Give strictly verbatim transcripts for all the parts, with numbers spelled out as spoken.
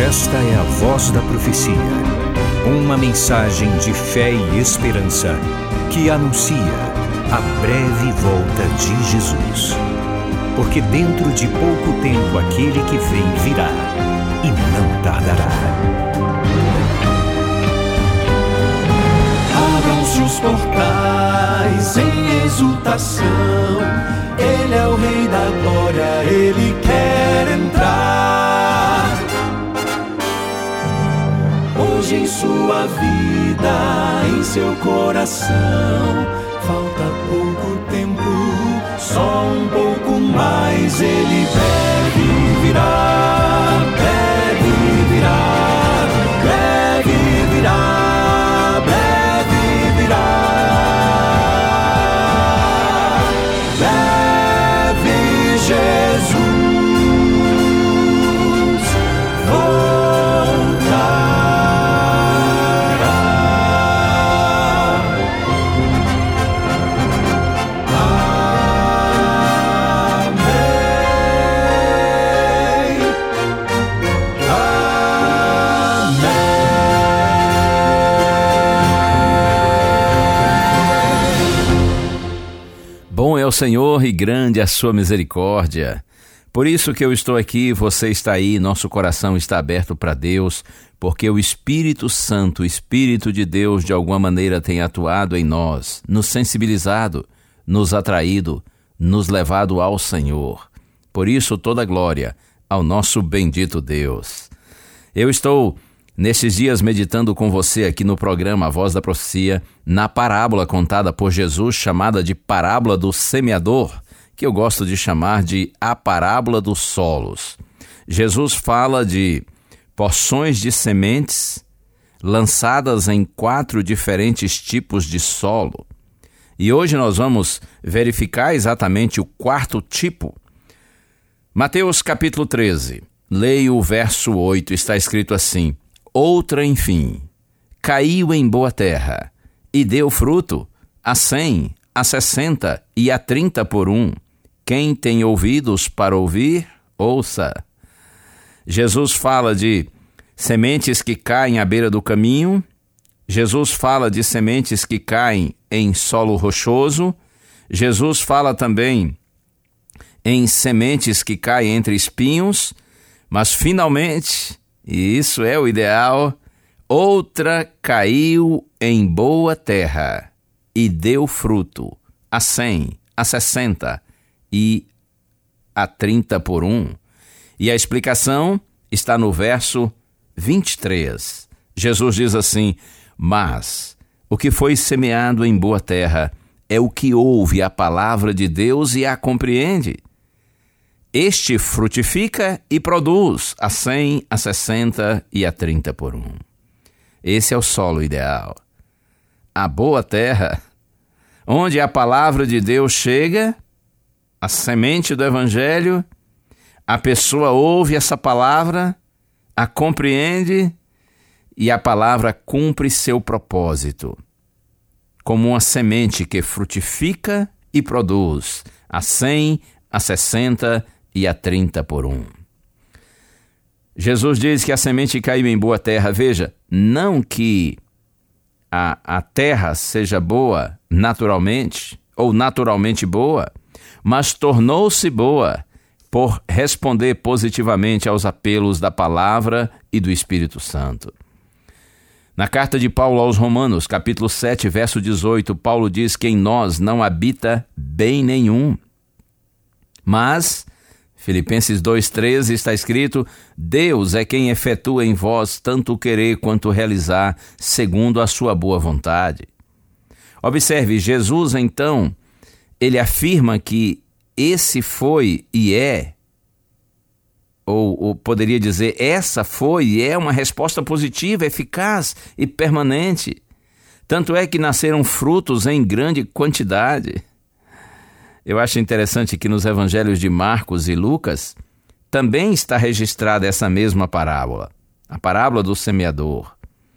Esta é a Voz da Profecia, uma mensagem de fé e esperança que anuncia a breve volta de Jesus. Porque dentro de pouco tempo aquele que vem virá e não tardará. Abram-se os portais em exultação, Ele é o Rei da Glória, Ele quer entrar. Hoje em sua vida, em seu coração, falta pouco tempo, só um pouco mais. Ele deve virar, deve virar, deve virar, deve virar. Deve Jesus Bom é o Senhor e grande a sua misericórdia. Por isso que eu estou aqui, você está aí, nosso coração está aberto para Deus, porque o Espírito Santo, o Espírito de Deus, de alguma maneira tem atuado em nós, nos sensibilizado, nos atraído, nos levado ao Senhor. Por isso toda glória ao nosso bendito Deus. Eu estou nesses dias meditando com você aqui no programa A Voz da Profecia, na parábola contada por Jesus, chamada de parábola do semeador, que eu gosto de chamar de a parábola dos solos. Jesus fala de porções de sementes lançadas em quatro diferentes tipos de solo. E hoje nós vamos verificar exatamente o quarto tipo. Mateus capítulo treze, leio o verso oito, está escrito assim: Outra, enfim, caiu em boa terra, e deu fruto, a cem, a sessenta e a trinta por um. Quem tem ouvidos para ouvir, ouça. Jesus fala de sementes que caem à beira do caminho. Jesus fala de sementes que caem em solo rochoso. Jesus fala também em sementes que caem entre espinhos. Mas, finalmente, e isso é o ideal, outra caiu em boa terra e deu fruto, a cem, a sessenta e a trinta por um. E a explicação está no verso vinte e três. Jesus diz assim: Mas o que foi semeado em boa terra é o que ouve a palavra de Deus e a compreende. Este frutifica e produz a cem, a sessenta e a trinta por um. Esse é o solo ideal. A boa terra, onde a palavra de Deus chega, a semente do Evangelho, a pessoa ouve essa palavra, a compreende e a palavra cumpre seu propósito, como uma semente que frutifica e produz a cem, a sessenta e a trinta por um. Jesus diz que a semente caiu em boa terra. Veja, não que a, a terra seja boa naturalmente, ou naturalmente boa, mas tornou-se boa por responder positivamente aos apelos da palavra e do Espírito Santo. Na carta de Paulo aos Romanos, capítulo sete, verso dezoito, Paulo diz que em nós não habita bem nenhum. Mas, Filipenses dois, treze, está escrito: Deus é quem efetua em vós tanto o querer quanto o realizar, segundo a sua boa vontade. Observe, Jesus, então, ele afirma que esse foi e é, ou, ou poderia dizer, essa foi e é uma resposta positiva, eficaz e permanente. Tanto é que nasceram frutos em grande quantidade. Eu acho interessante que nos evangelhos de Marcos e Lucas também está registrada essa mesma parábola, a parábola do semeador.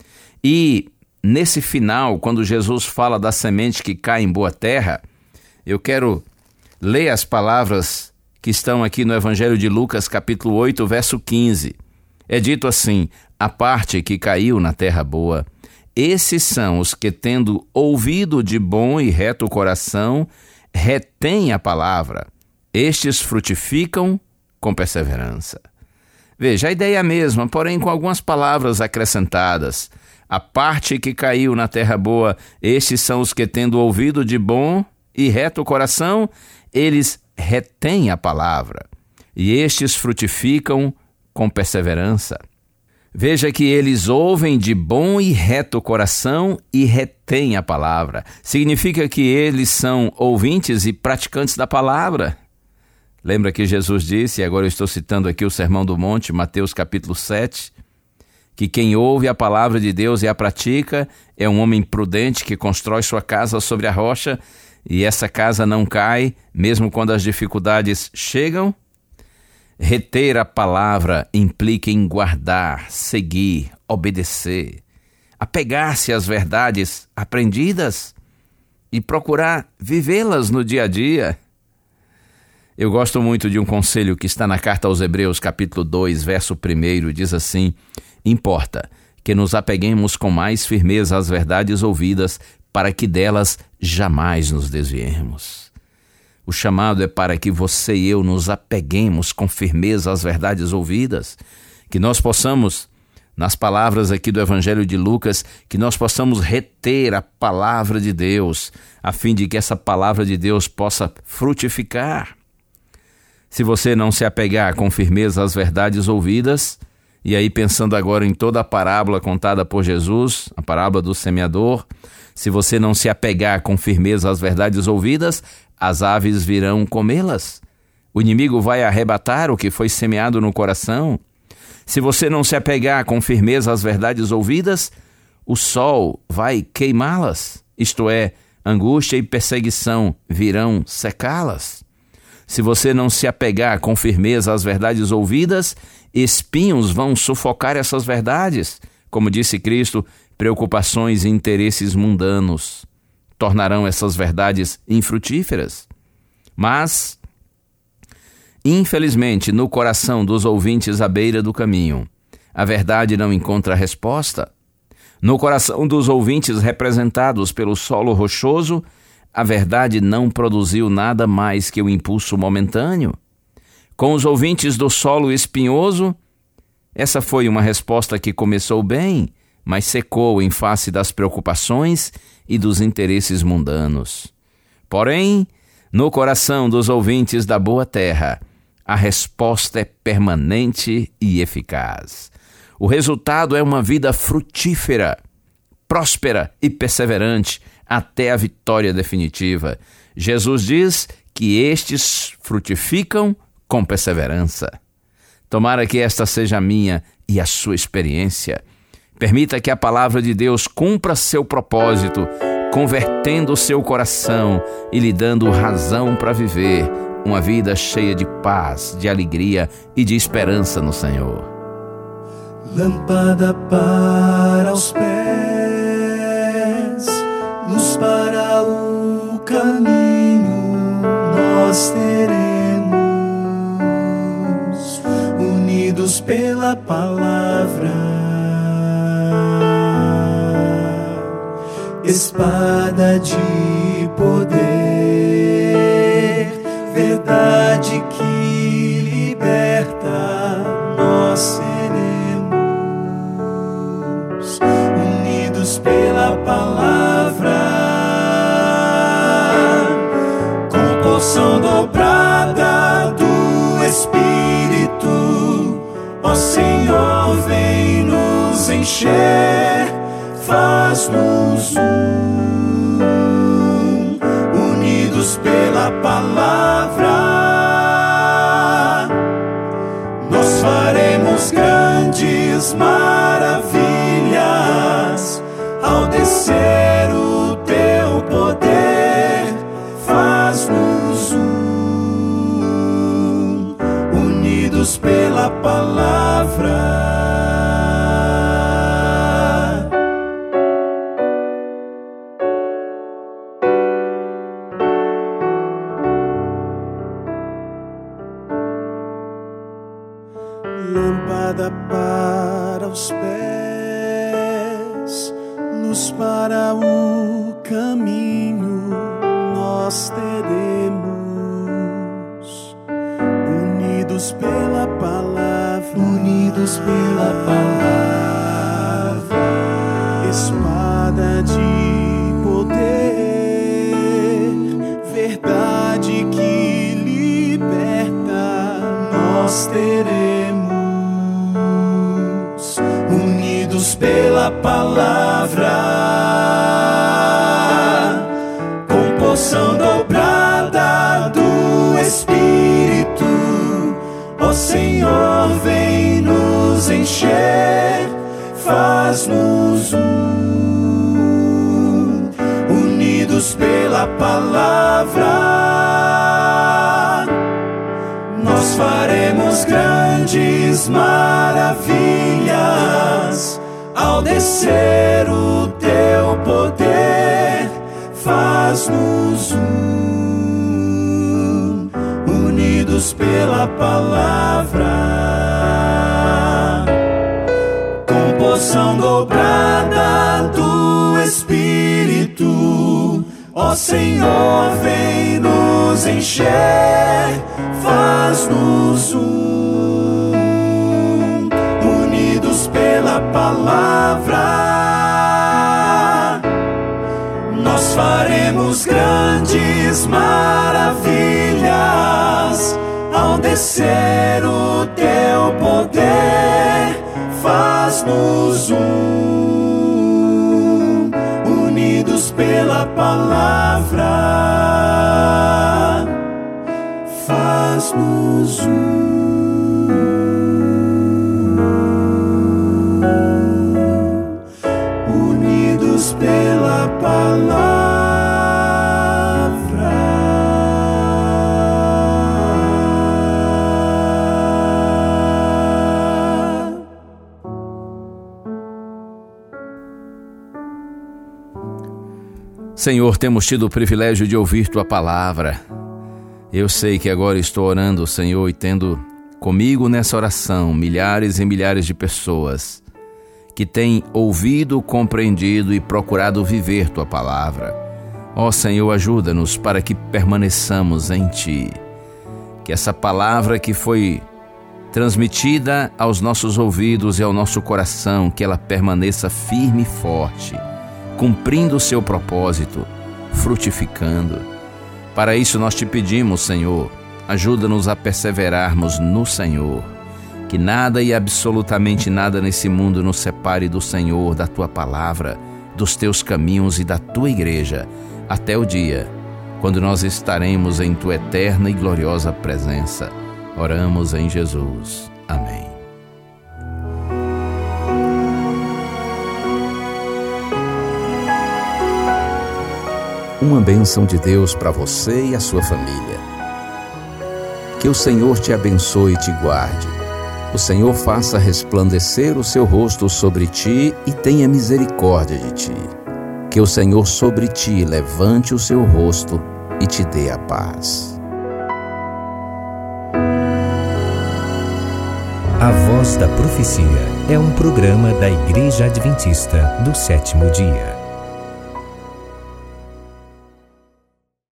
E nesse final, quando Jesus fala da semente que cai em boa terra, eu quero ler as palavras que estão aqui no Evangelho de Lucas, capítulo oito, verso quinze. É dito assim: a parte que caiu na terra boa, esses são os que, tendo ouvido de bom e reto coração, retêm a palavra. Estes frutificam com perseverança. Veja, a ideia é a mesma, porém com algumas palavras acrescentadas. A parte que caiu na terra boa, estes são os que, tendo ouvido de bom e reto coração, eles retêm a palavra. E estes frutificam com perseverança. Veja que eles ouvem de bom e reto coração e retêm a palavra. Significa que eles são ouvintes e praticantes da palavra. Lembra que Jesus disse, e agora eu estou citando aqui o Sermão do Monte, Mateus capítulo sete, que quem ouve a palavra de Deus e a pratica é um homem prudente que constrói sua casa sobre a rocha, e essa casa não cai, mesmo quando as dificuldades chegam. Reter a palavra implica em guardar, seguir, obedecer, apegar-se às verdades aprendidas e procurar vivê-las no dia a dia. Eu gosto muito de um conselho que está na carta aos Hebreus, capítulo dois, verso primeiro, diz assim: importa que nos apeguemos com mais firmeza às verdades ouvidas, para que delas jamais nos desviemos. O chamado é para que você e eu nos apeguemos com firmeza às verdades ouvidas, que nós possamos, nas palavras aqui do Evangelho de Lucas, que nós possamos reter a palavra de Deus, a fim de que essa palavra de Deus possa frutificar. Se você não se apegar com firmeza às verdades ouvidas, e aí pensando agora em toda a parábola contada por Jesus, a parábola do semeador, se você não se apegar com firmeza às verdades ouvidas, as aves virão comê-las. O inimigo vai arrebatar o que foi semeado no coração. Se você não se apegar com firmeza às verdades ouvidas, o sol vai queimá-las, isto é, angústia e perseguição virão secá-las. Se você não se apegar com firmeza às verdades ouvidas, espinhos vão sufocar essas verdades. Como disse Cristo, preocupações e interesses mundanos tornarão essas verdades infrutíferas. Mas, infelizmente, no coração dos ouvintes à beira do caminho, a verdade não encontra resposta. No coração dos ouvintes representados pelo solo rochoso, a verdade não produziu nada mais que o impulso momentâneo. Com os ouvintes do solo espinhoso, essa foi uma resposta que começou bem, mas secou em face das preocupações e dos interesses mundanos. Porém, no coração dos ouvintes da boa terra, a resposta é permanente e eficaz. O resultado é uma vida frutífera, próspera e perseverante até a vitória definitiva. Jesus diz que estes frutificam com perseverança. Tomara que esta seja a minha e a sua experiência. Permita que a palavra de Deus cumpra seu propósito, convertendo o seu coração e lhe dando razão para viver uma vida cheia de paz, de alegria e de esperança no Senhor. Lâmpada para os pés, luz para o caminho, nós teremos, unidos pela palavra, espada de poder, verdade que liberta, nós seremos, unidos pela palavra, com porção dobrada do Espírito, ó Senhor, vem nos encher, faz-nos um, unidos pela palavra, nós faremos grandes maravilhas ao descer o teu poder, faz-nos um, unidos pela palavra. lâmpada para os pés, luz para o caminho nós teremos, unidos pela palavra, unidos pela palavra, espada de poder, verdade que liberta, nós teremos, unidos pela palavra, com porção dobrada do Espírito, ó Senhor, vem nos encher, faz-nos um, unidos pela palavra, nós faremos grandes maravilhas, ao descer o teu poder, faz-nos um, unidos pela palavra, com porção dobrada do Espírito, ó Senhor, vem nos encher, faz-nos um, unidos pela palavra, nós faremos grandes maravilhas, ao descer o teu poder, faz-nos um, unidos pela palavra, faz-nos um, unidos pela palavra. Senhor, temos tido o privilégio de ouvir Tua palavra. Eu sei que agora estou orando, Senhor, e tendo comigo nessa oração milhares e milhares de pessoas que têm ouvido, compreendido e procurado viver Tua palavra. Ó Senhor, ajuda-nos para que permaneçamos em Ti. Que essa palavra que foi transmitida aos nossos ouvidos e ao nosso coração, que ela permaneça firme e forte, cumprindo o seu propósito, frutificando. Para isso nós te pedimos, Senhor, ajuda-nos a perseverarmos no Senhor, que nada e absolutamente nada nesse mundo nos separe do Senhor, da Tua palavra, dos Teus caminhos e da Tua igreja, até o dia quando nós estaremos em Tua eterna e gloriosa presença. Oramos em Jesus. Amém. Uma bênção de Deus para você e a sua família. Que o Senhor te abençoe e te guarde. O Senhor faça resplandecer o seu rosto sobre ti e tenha misericórdia de ti. Que o Senhor sobre ti levante o seu rosto e te dê a paz. A Voz da Profecia é um programa da Igreja Adventista do Sétimo Dia.